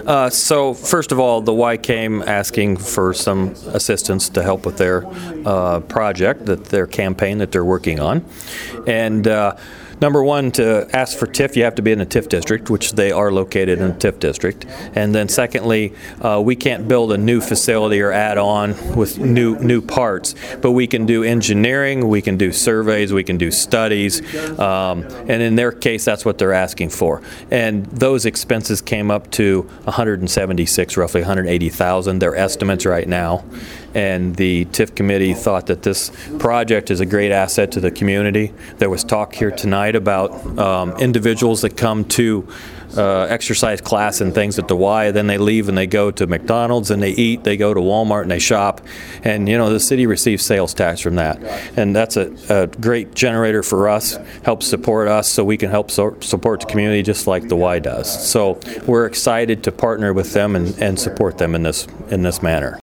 So first of all, the Y came asking for some assistance to help with their project, their campaign that they're working on. And number one, to ask for TIF, you have to be in a TIF district, which they are located in a TIF district. And then secondly, we can't build a new facility or add on with new parts, but we can do engineering, we can do surveys, we can do studies, and in their case, that's what they're asking for. And those expenses came up to 176, roughly 180,000, their estimates right now. And the TIF committee thought that this project is a great asset to the community. There was talk here tonight about individuals that come to exercise class and things at the Y, then they leave and they go to McDonald's and they eat, they go to Walmart and they shop, and the city receives sales tax from that, and that's a great generator for us, helps support us so we can help support the community just like the Y does. So we're excited to partner with them and support them in this manner.